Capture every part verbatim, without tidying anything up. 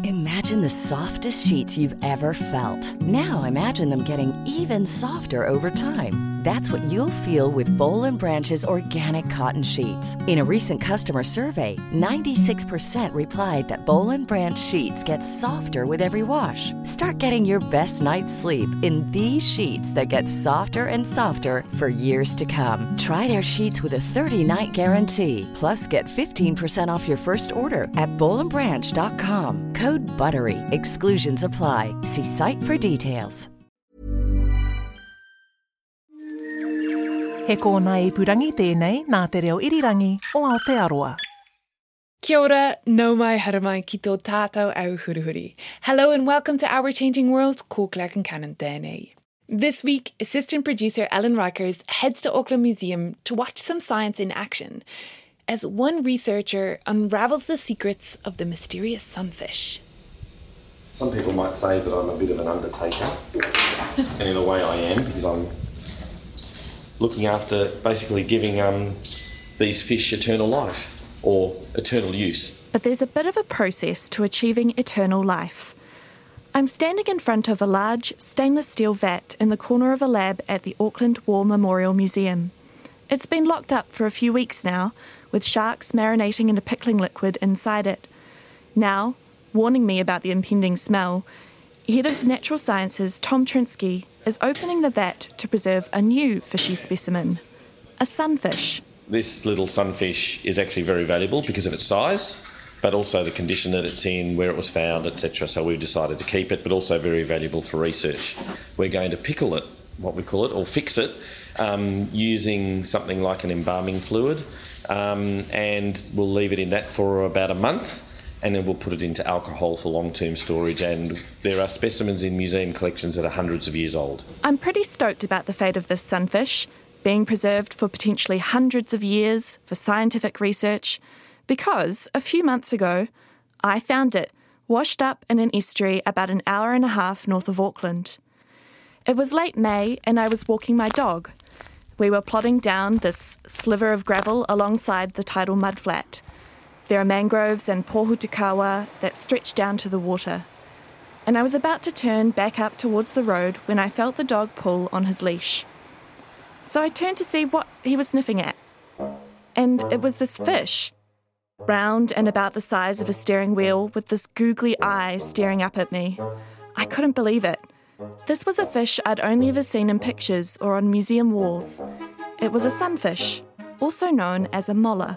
Imagine the softest sheets you've ever felt. Now imagine them getting even softer over time. That's what you'll feel with Boll and Branch's organic cotton sheets. In a recent customer survey, ninety-six percent replied that Boll and Branch sheets get softer with every wash. Start getting your best night's sleep in these sheets that get softer and softer for years to come. Try their sheets with a thirty-night guarantee. Plus, get fifteen percent off your first order at boll and branch dot com. Code BUTTERY. Exclusions apply. See site for details. He kōna i purangi tēnei nā te reo irirangi o Aotearoa. Kia ora, nau mai haramai ki tō tātou au hurihuri. Hello and welcome to Our Changing World, ko Clark and Cannon tēnei. This week, assistant producer Ellen Rikers heads to Auckland Museum to watch some science in action as one researcher unravels the secrets of the mysterious sunfish. Some people might say that I'm a bit of an undertaker, and in a way I am, because I'm looking after basically giving um, these fish eternal life or eternal use. But there's a bit of a process to achieving eternal life. I'm standing in front of a large stainless steel vat in the corner of a lab at the Auckland War Memorial Museum. It's been locked up for a few weeks now, with sharks marinating in a pickling liquid inside it. Now, warning me about the impending smell, Head of Natural Sciences Tom Trinsky is opening the vat to preserve a new fishy specimen, a sunfish. This little sunfish is actually very valuable because of its size, but also the condition that it's in, where it was found, et cetera. So we've decided to keep it, but also very valuable for research. We're going to pickle it, what we call it, or fix it, um, using something like an embalming fluid, um, and we'll leave it in that for about a month. And then we'll put it into alcohol for long-term storage, and there are specimens in museum collections that are hundreds of years old. I'm pretty stoked about the fate of this sunfish, being preserved for potentially hundreds of years for scientific research, because a few months ago, I found it, washed up in an estuary about an hour and a half north of Auckland. It was late May, and I was walking my dog. We were plodding down this sliver of gravel alongside the tidal mudflat. There are mangroves and pohutukawa that stretch down to the water. And I was about to turn back up towards the road when I felt the dog pull on his leash. So I turned to see what he was sniffing at. And it was this fish, round and about the size of a steering wheel with this googly eye staring up at me. I couldn't believe it. This was a fish I'd only ever seen in pictures or on museum walls. It was a sunfish, also known as a mola.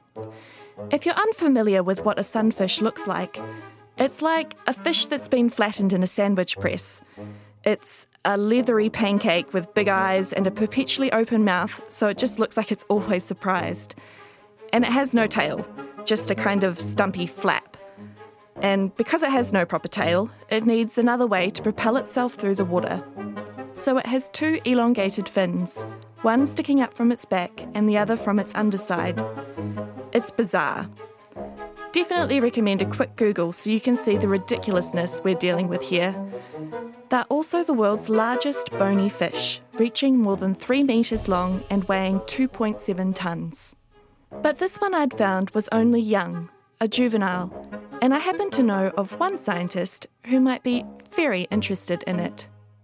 If you're unfamiliar with what a sunfish looks like, it's like a fish that's been flattened in a sandwich press. It's a leathery pancake with big eyes and a perpetually open mouth, so it just looks like it's always surprised. And it has no tail, just a kind of stumpy flap. And because it has no proper tail, it needs another way to propel itself through the water. So it has two elongated fins, one sticking up from its back and the other from its underside. It's bizarre. Definitely recommend a quick Google so you can see the ridiculousness we're dealing with here. They're also the world's largest bony fish, reaching more than three metres long and weighing two point seven tonnes. But this one I'd found was only young, a juvenile, and I happen to know of one scientist who might be very interested in it.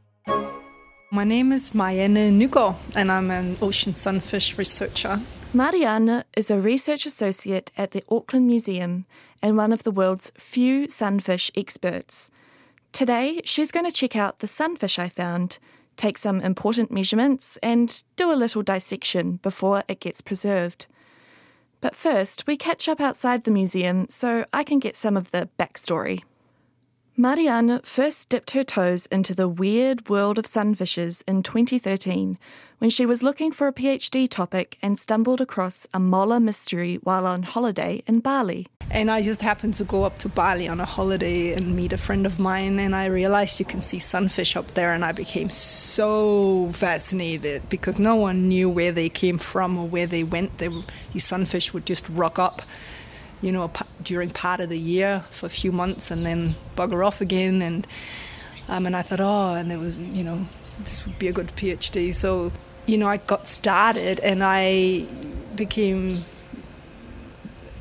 My name is Marianne Nuko, and I'm an ocean sunfish researcher. Marianne is a research associate at the Auckland Museum and one of the world's few sunfish experts. Today, she's going to check out the sunfish I found, take some important measurements, and do a little dissection before it gets preserved. But first, we catch up outside the museum so I can get some of the backstory. Marianne first dipped her toes into the weird world of sunfishes in twenty thirteen when she was looking for a PhD topic and stumbled across a mola mystery while on holiday in Bali. And I just happened to go up to Bali on a holiday and meet a friend of mine, and I realized you can see sunfish up there, and I became so fascinated because no one knew where they came from or where they went. They, these sunfish would just rock up, you know, during part of the year for a few months and then bugger off again. And um, and I thought, oh, and there was, you know, this would be a good PhD. So, you know, I got started and I became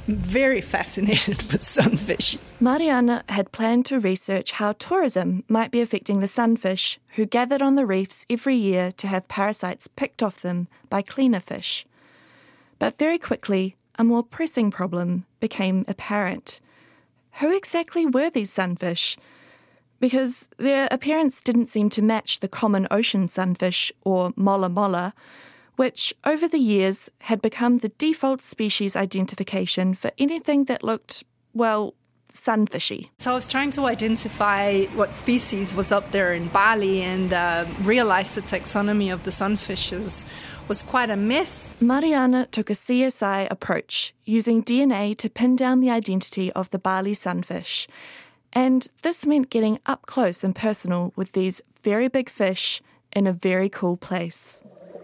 very fascinated with sunfish. Mariana had planned to research how tourism might be affecting the sunfish, who gathered on the reefs every year to have parasites picked off them by cleaner fish. But very quickly, a more pressing problem became apparent. Who exactly were these sunfish? Because their appearance didn't seem to match the common ocean sunfish, or mola mola, which over the years had become the default species identification for anything that looked, well, sunfishy. So I was trying to identify what species was up there in Bali and uh, realized the taxonomy of the sunfishes was quite a mess. Mariana took a C S I approach, using D N A to pin down the identity of the Bali sunfish. And this meant getting up close and personal with these very big fish in a very cool place.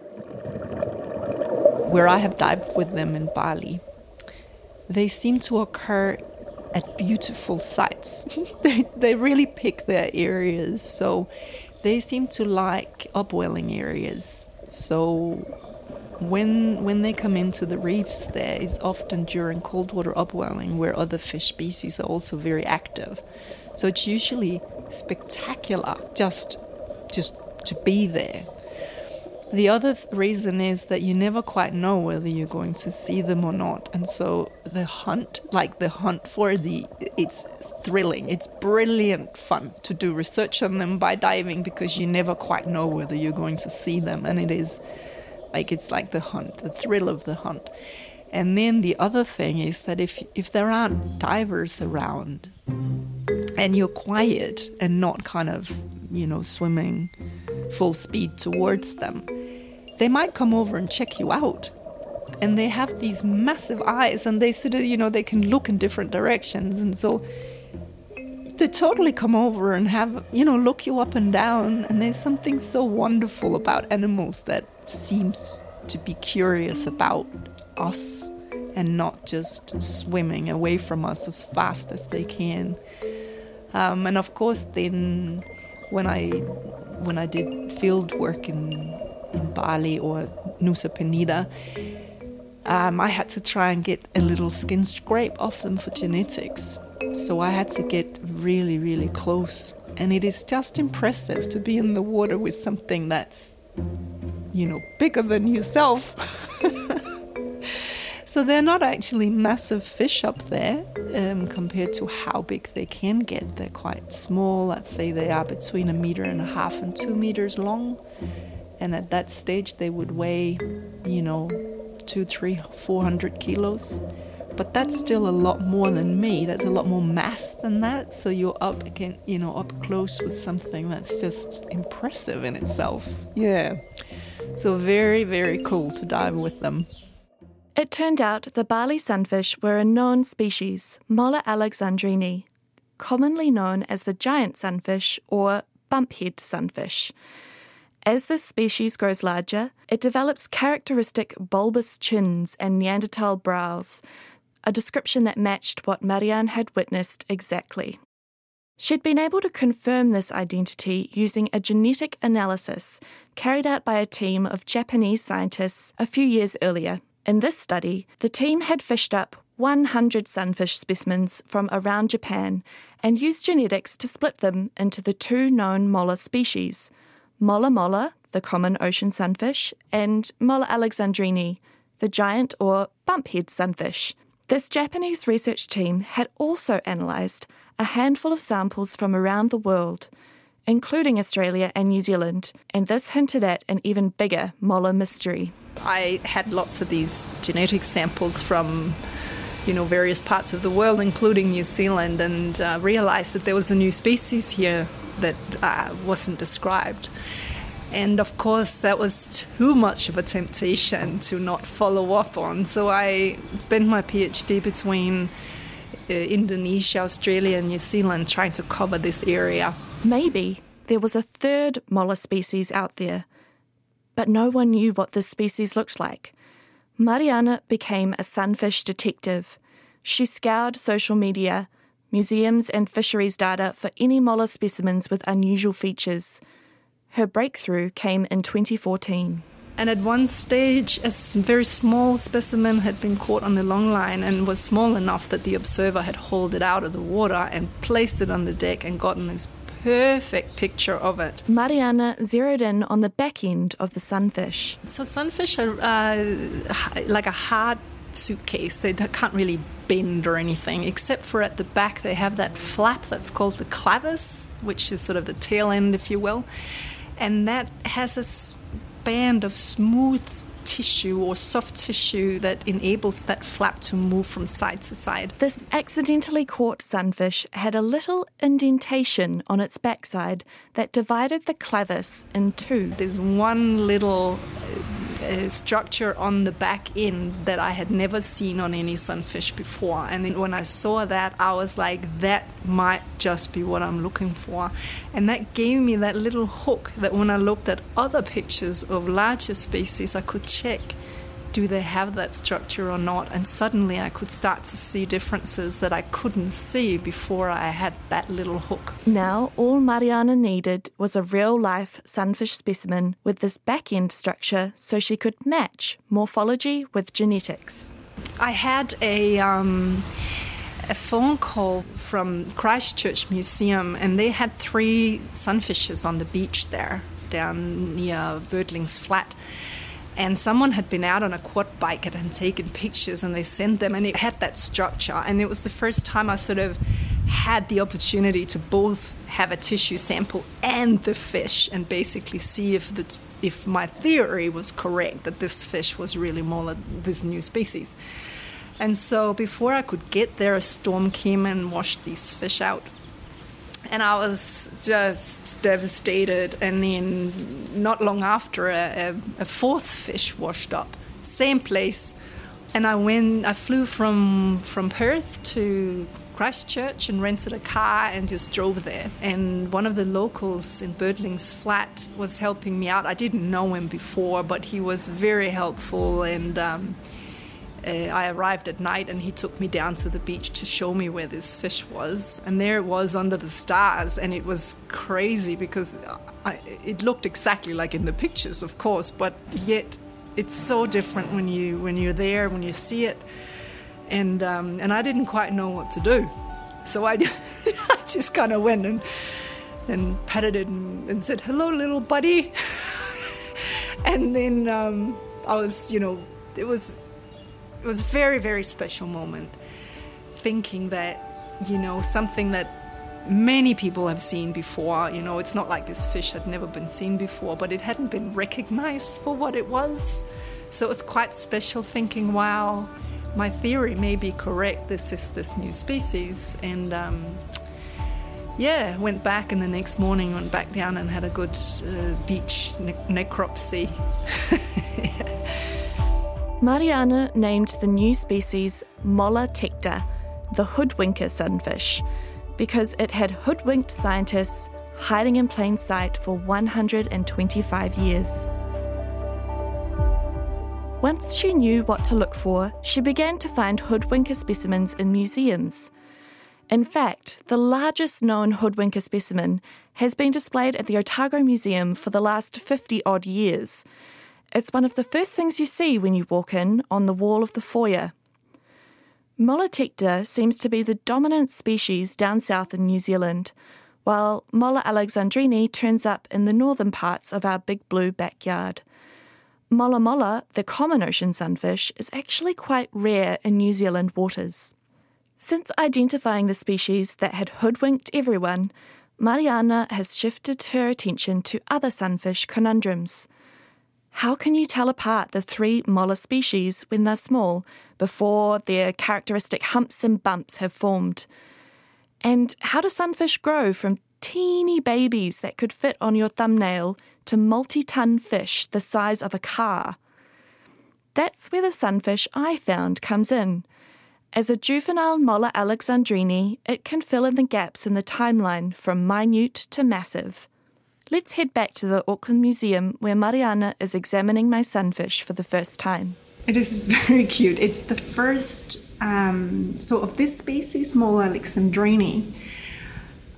Where I have dived with them in Bali, they seem to occur at beautiful sites. they, they really pick their areas. So they seem to like upwelling areas. So when when they come into the reefs, there is often during cold water upwelling where other fish species are also very active. So it's usually spectacular just, just to be there. The other th- reason is that you never quite know whether you're going to see them or not. And so the hunt, like the hunt for the, it's thrilling. It's brilliant fun to do research on them by diving because you never quite know whether you're going to see them. And it is like, it's like the hunt, the thrill of the hunt. And then the other thing is that if if there aren't divers around and you're quiet and not kind of, you know, swimming full speed towards them, they might come over and check you out. And they have these massive eyes and they sort of, you know, they can look in different directions. And so they totally come over and have, you know, look you up and down. And there's something so wonderful about animals that seems to be curious about us and not just swimming away from us as fast as they can. Um, and of course, then when I when I did field work in in Bali or Nusa Penida, um, I had to try and get a little skin scrape off them for genetics. So I had to get really, really close. And it is just impressive to be in the water with something that's, you know, bigger than yourself. So they're not actually massive fish up there um, compared to how big they can get. They're quite small. Let's say they are between a meter and a half and two meters long. And at that stage, they would weigh, you know, two, three, four hundred kilos. But that's still a lot more than me. That's a lot more mass than that. So you're up again, you know, up close with something that's just impressive in itself. Yeah. So very, very cool to dive with them. It turned out the Bali sunfish were a known species, Mola alexandrini, commonly known as the giant sunfish or bumphead sunfish. As this species grows larger, it develops characteristic bulbous chins and Neanderthal brows, a description that matched what Marianne had witnessed exactly. She'd been able to confirm this identity using a genetic analysis carried out by a team of Japanese scientists a few years earlier. In this study, the team had fished up one hundred sunfish specimens from around Japan and used genetics to split them into the two known mola species, Mola mola, the common ocean sunfish, and Mola alexandrini, the giant or bumphead sunfish. This Japanese research team had also analysed a handful of samples from around the world, including Australia and New Zealand, and this hinted at an even bigger mola mystery. I had lots of these genetic samples from, you know, various parts of the world, including New Zealand, and uh, realized that there was a new species here that uh, wasn't described. And of course, that was too much of a temptation to not follow up on. So I spent my PhD between uh, Indonesia, Australia, and New Zealand trying to cover this area. Maybe there was a third mola species out there, but no one knew what this species looked like. Mariana became a sunfish detective. She scoured social media, museums and fisheries data for any mola specimens with unusual features. Her breakthrough came in twenty fourteen. And at one stage, a very small specimen had been caught on the long line and was small enough that the observer had hauled it out of the water and placed it on the deck and gotten this perfect picture of it. Mariana zeroed in on the back end of the sunfish. So sunfish are uh, like a hard suitcase. They can't really bend or anything, except for at the back they have that flap that's called the clavus, which is sort of the tail end, if you will. And that has a band of smooth tissue or soft tissue that enables that flap to move from side to side. This accidentally caught sunfish had a little indentation on its backside that divided the clavus in two. There's one little uh, structure on the back end that I had never seen on any sunfish before. And then when I saw that, I was like, that might just be what I'm looking for. And that gave me that little hook that when I looked at other pictures of larger species, I could check, do they have that structure or not? And suddenly I could start to see differences that I couldn't see before I had that little hook. Now all Mariana needed was a real-life sunfish specimen with this back-end structure so she could match morphology with genetics. I had a... Um, a phone call from Christchurch Museum, and they had three sunfishes on the beach there, down near Birdlings Flat. And someone had been out on a quad bike and taken pictures, and they sent them, and it had that structure. And it was the first time I sort of had the opportunity to both have a tissue sample and the fish, and basically see if the if my theory was correct, that this fish was really more this new species. And so before I could get there, a storm came and washed these fish out. And I was just devastated. And then not long after, a, a, a fourth fish washed up, same place. And I went, I flew from from Perth to Christchurch and rented a car and just drove there. And one of the locals in Birdlings Flat was helping me out. I didn't know him before, but he was very helpful. And um, Uh, I arrived at night and he took me down to the beach to show me where this fish was. And there it was under the stars, and it was crazy because I, it looked exactly like in the pictures, of course, but yet it's so different when, you, when you're there, when you see it. And, um, and I didn't quite know what to do. So I, I just kind of went and, and patted it and, and said, "Hello, little buddy." And then um, I was, you know, it was... It was a very, very special moment, thinking that, you know, something that many people have seen before, you know, it's not like this fish had never been seen before, but it hadn't been recognized for what it was. So it was quite special thinking, wow, my theory may be correct, this is this new species. And um, yeah, went back, and the next morning went back down and had a good uh, beach ne- necropsy. Mariana named the new species Molla tecta, the hoodwinker sunfish, because it had hoodwinked scientists hiding in plain sight for one hundred twenty-five years. Once she knew what to look for, she began to find hoodwinker specimens in museums. In fact, the largest known hoodwinker specimen has been displayed at the Otago Museum for the last fifty-odd years. It's one of the first things you see when you walk in on the wall of the foyer. Molla tecta seems to be the dominant species down south in New Zealand, while Molla alexandrini turns up in the northern parts of our big blue backyard. Molla molla, the common ocean sunfish, is actually quite rare in New Zealand waters. Since identifying the species that had hoodwinked everyone, Mariana has shifted her attention to other sunfish conundrums. How can you tell apart the three molla species when they're small, before their characteristic humps and bumps have formed? And how do sunfish grow from teeny babies that could fit on your thumbnail to multi-ton fish the size of a car? That's where the sunfish I found comes in. As a juvenile Molla alexandrini, it can fill in the gaps in the timeline from minute to massive. Let's head back to the Auckland Museum where Mariana is examining my sunfish for the first time. It is very cute. It's the first, um, so of this species, Molla alexandrini,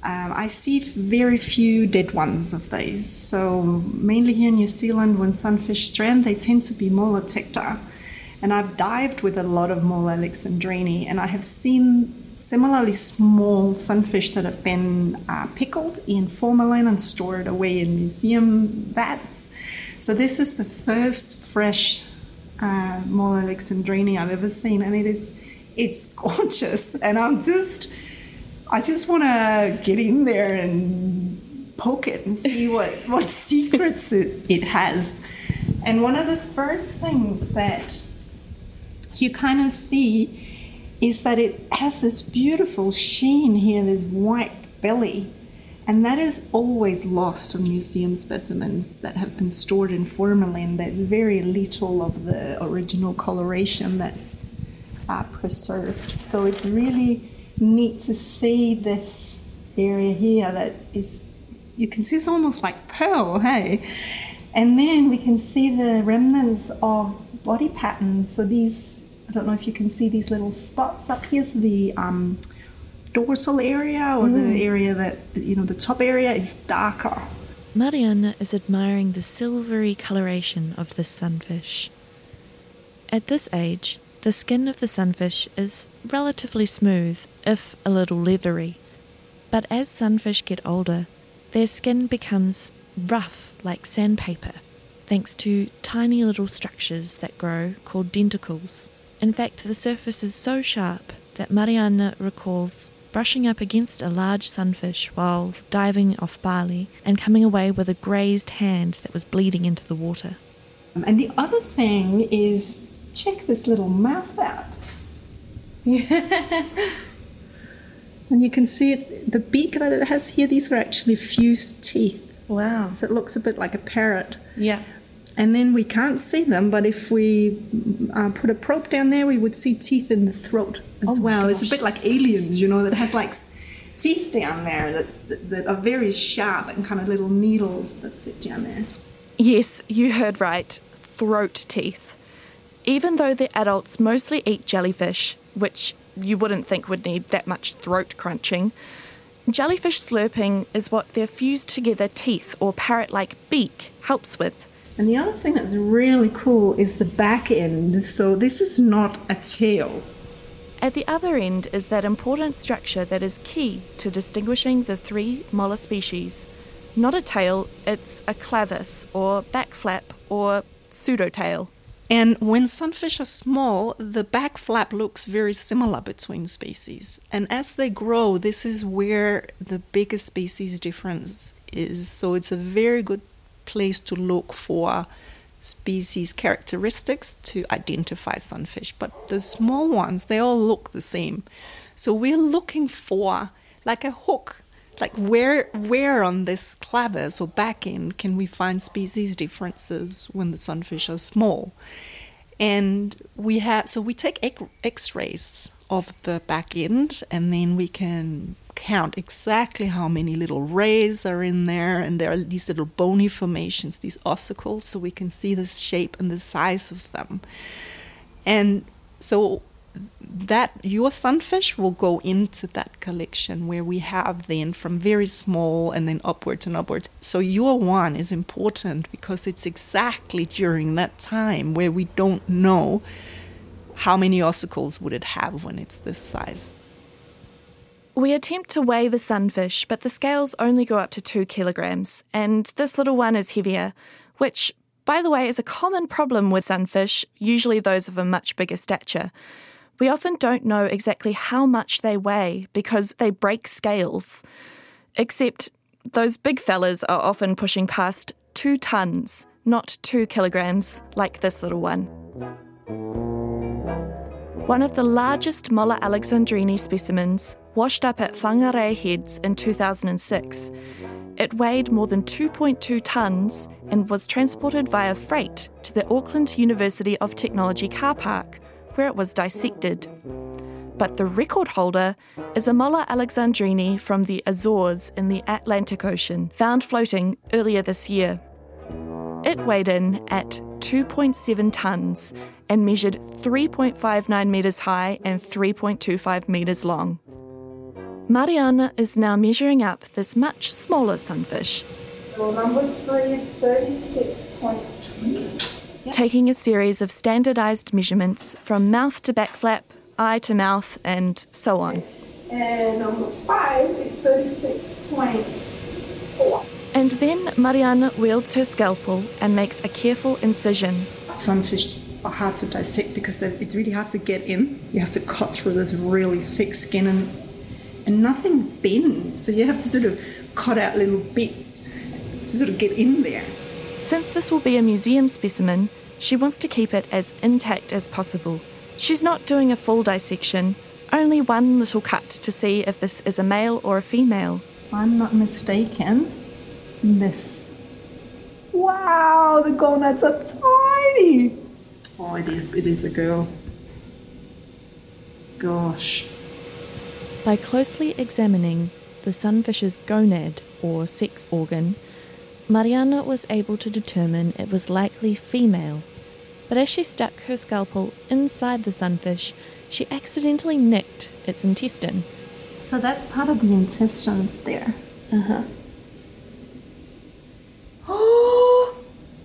Um, I see very few dead ones of these. So mainly here in New Zealand, when sunfish strand, they tend to be Mola tecta. And I've dived with a lot of Mola alexandrini, and I have seen similarly small sunfish that have been uh, pickled in formalin and stored away in museum vats. So this is the first fresh uh, Mola alexandrini I've ever seen, and it is it's gorgeous. And I'm just I just want to get in there and poke it and see what what secrets it, it has. And one of the first things that you kind of see is that it has this beautiful sheen here, this white belly, and that is always lost on museum specimens that have been stored in formalin. There's very little of the original coloration that's uh, preserved. So it's really neat to see this area here that is, you can see it's almost like pearl, hey? And then we can see the remnants of body patterns. So these, I don't know if you can see these little spots up here. So the um, dorsal area or mm. the area that, you know, the top area is darker. Mariana is admiring the silvery coloration of this sunfish. At this age, the skin of the sunfish is relatively smooth, if a little leathery. But as sunfish get older, their skin becomes rough like sandpaper, thanks to tiny little structures that grow called denticles. In fact, the surface is so sharp that Mariana recalls brushing up against a large sunfish while diving off Bali and coming away with a grazed hand that was bleeding into the water. And the other thing is, check this little mouth out. And you can see it's the beak that it has here. These are actually fused teeth. Wow. So it looks a bit like a parrot. Yeah. And then we can't see them, but if we uh, put a probe down there, we would see teeth in the throat as oh well. It's a bit like aliens, you know, that has like teeth down there that, that, that are very sharp and kind of little needles that sit down there. Yes, you heard right. Throat teeth. Even though the adults mostly eat jellyfish, which you wouldn't think would need that much throat crunching, jellyfish slurping is what their fused together teeth or parrot-like beak helps with. And the other thing that's really cool is the back end. So this is not a tail. At the other end is that important structure that is key to distinguishing the three molar species. Not a tail, it's a clavus or back flap or pseudotail. And when sunfish are small, the back flap looks very similar between species. And as they grow, this is where the biggest species difference is. So it's a very good place to look for species characteristics to identify sunfish. But the small ones, they all look the same. So we're looking for like a hook. Like where where on this clavus or back end can we find species differences when the sunfish are small? And we have so we take X-rays of the back end, and then we can count exactly how many little rays are in there, and there are these little bony formations, these ossicles, so we can see the shape and the size of them. And so that your sunfish will go into that collection where we have then from very small and then upwards and upwards. So your one is important because it's exactly during that time where we don't know how many ossicles would it have when it's this size. We attempt to weigh the sunfish, but the scales only go up to two kilograms, and this little one is heavier, which, by the way, is a common problem with sunfish, usually those of a much bigger stature. We often don't know exactly how much they weigh because they break scales. Except those big fellas are often pushing past two tons, not two kilograms, like this little one. One of the largest Mola alexandrini specimens washed up at Whangarei Heads in two thousand six. It weighed more than two point two tonnes and was transported via freight to the Auckland University of Technology car park, where it was dissected. But the record holder is a Mola alexandrini from the Azores in the Atlantic Ocean, found floating earlier this year. It weighed in at two point seven tonnes and measured three point five nine metres high and three point two five metres long. Mariana is now measuring up this much smaller sunfish. Well, number three is thirty-six point two. Yep. Taking a series of standardised measurements from mouth to back flap, eye to mouth, and so on. And number five is thirty-six point four. And then Mariana wields her scalpel and makes a careful incision. Sunfish are hard to dissect because it's really hard to get in. You have to cut through this really thick skin and, and nothing bends. So you have to sort of cut out little bits to sort of get in there. Since this will be a museum specimen, she wants to keep it as intact as possible. She's not doing a full dissection, only one little cut to see if this is a male or a female. If I'm not mistaken, this. Wow, the gonads are tiny. Oh, it is. It is a girl. Gosh. By closely examining the sunfish's gonad, or sex organ, Mariana was able to determine it was likely female. But as she stuck her scalpel inside the sunfish, she accidentally nicked its intestine. So that's part of the intestines there. Uh-huh. Oh!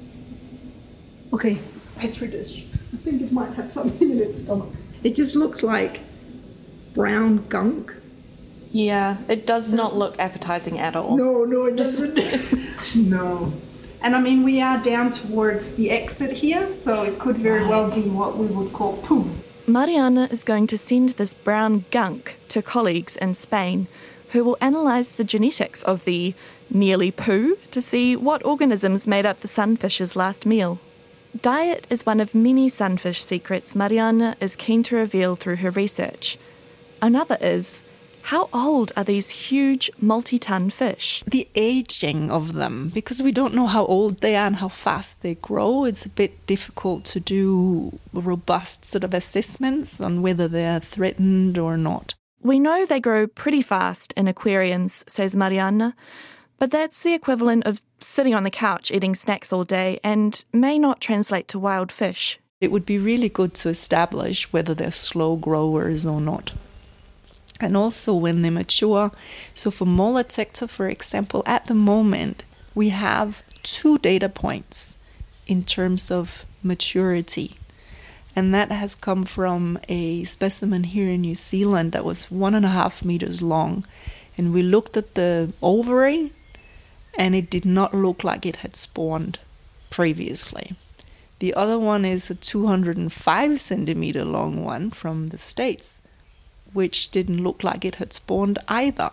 Okay, petri dish. I think it might have something in its stomach. It just looks like brown gunk. Yeah, it does not look appetizing at all. No, no, it doesn't. No. And I mean, we are down towards the exit here, so it could very well be what we would call poo. Mariana is going to send this brown gunk to colleagues in Spain who will analyse the genetics of the nearly poo to see what organisms made up the sunfish's last meal. Diet is one of many sunfish secrets Mariana is keen to reveal through her research. Another is, how old are these huge multi-ton fish? The aging of them, because we don't know how old they are and how fast they grow, it's a bit difficult to do robust sort of assessments on whether they're threatened or not. We know they grow pretty fast in aquariums, says Mariana, but that's the equivalent of sitting on the couch eating snacks all day and may not translate to wild fish. It would be really good to establish whether they're slow growers or not. And also when they mature. So for Molotecta, for example, at the moment, we have two data points in terms of maturity. And that has come from a specimen here in New Zealand that was one and a half meters long. And we looked at the ovary, and it did not look like it had spawned previously. The other one is a two hundred five centimeter long one from the States, which didn't look like it had spawned either.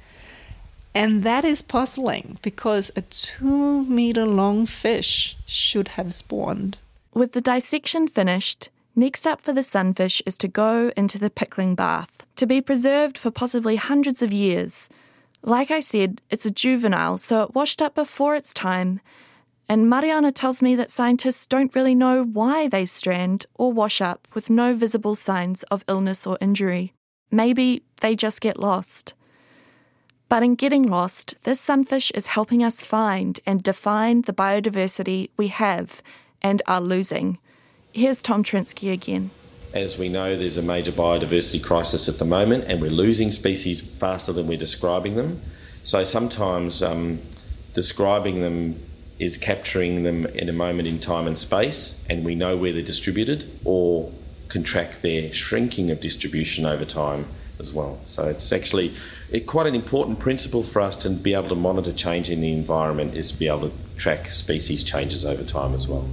And that is puzzling, because a two meter long fish should have spawned. With the dissection finished, next up for the sunfish is to go into the pickling bath, to be preserved for possibly hundreds of years. Like I said, it's a juvenile, so it washed up before its time, and Mariana tells me that scientists don't really know why they strand or wash up with no visible signs of illness or injury. Maybe they just get lost. But in getting lost, this sunfish is helping us find and define the biodiversity we have and are losing. Here's Tom Trinsky again. As we know, there's a major biodiversity crisis at the moment, and we're losing species faster than we're describing them. So sometimes um, describing them is capturing them in a moment in time and space, and we know where they're distributed, or can track their shrinking of distribution over time as well. So it's actually it, quite an important principle for us to be able to monitor change in the environment, is to be able to track species changes over time as well.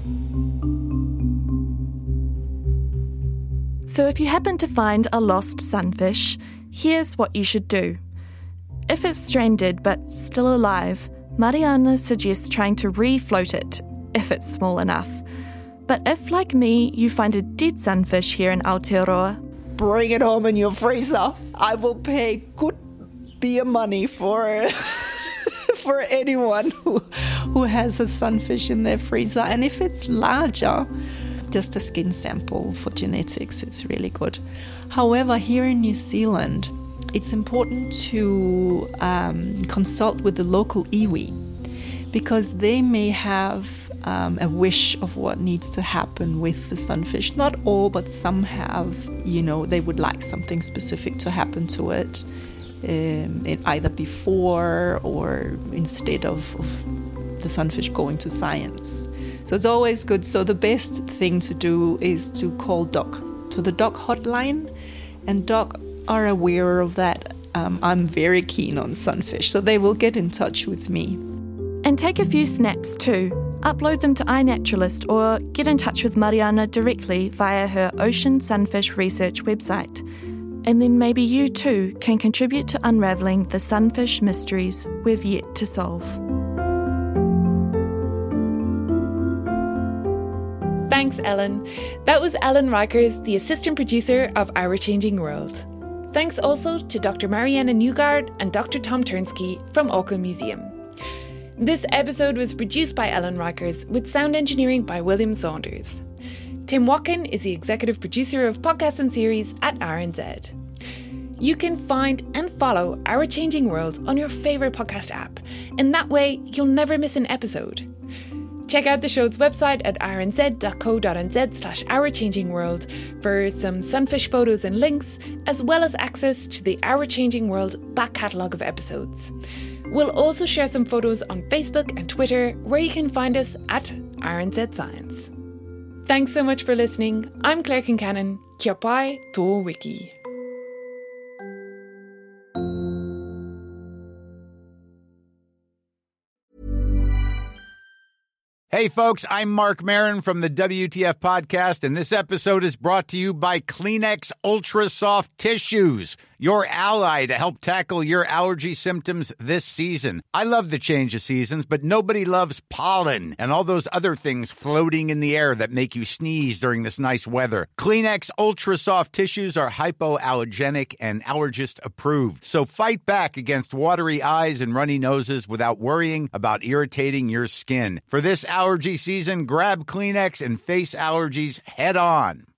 So if you happen to find a lost sunfish, here's what you should do. If it's stranded but still alive, Mariana suggests trying to refloat it, if it's small enough. But if, like me, you find a dead sunfish here in Aotearoa, bring it home in your freezer. I will pay good beer money for for anyone who who has a sunfish in their freezer. And if it's larger, just a skin sample for genetics, it's really good. However, here in New Zealand, it's important to um, consult with the local iwi, because they may have um, a wish of what needs to happen with the sunfish. Not all, but some have, you know, they would like something specific to happen to it. um, in either before or instead of, of the sunfish going to science. So it's always good. So the best thing to do is to call D O C, to the D O C hotline, and D O C are aware of that. Um, I'm very keen on sunfish, so they will get in touch with me. And take a few snaps too. Upload them to iNaturalist or get in touch with Mariana directly via her Ocean Sunfish Research website. And then maybe you too can contribute to unravelling the sunfish mysteries we've yet to solve. Thanks, Ellen. That was Ellen Rikers, the assistant producer of Our Changing World. Thanks also to Doctor Mariana Newgard and Doctor Tom Turnsky from Auckland Museum. This episode was produced by Ellen Rikers with sound engineering by William Saunders. Tim Watkin is the executive producer of podcasts and series at R N Z. You can find and follow Our Changing World on your favourite podcast app, and that way you'll never miss an episode. Check out the show's website at r n z dot co dot n z slash our changing world for some sunfish photos and links, as well as access to the Our Changing World back catalogue of episodes. We'll also share some photos on Facebook and Twitter, where you can find us at R N Z Science. Thanks so much for listening. I'm Claire Kincannon. Kia pai tō wiki. Hey folks, I'm Mark Maron from the W T F Podcast, and this episode is brought to you by Kleenex Ultra Soft Tissues, your ally to help tackle your allergy symptoms this season. I love the change of seasons, but nobody loves pollen and all those other things floating in the air that make you sneeze during this nice weather. Kleenex Ultra Soft Tissues are hypoallergenic and allergist approved, so fight back against watery eyes and runny noses without worrying about irritating your skin. For this allergy season, grab Kleenex and face allergies head on.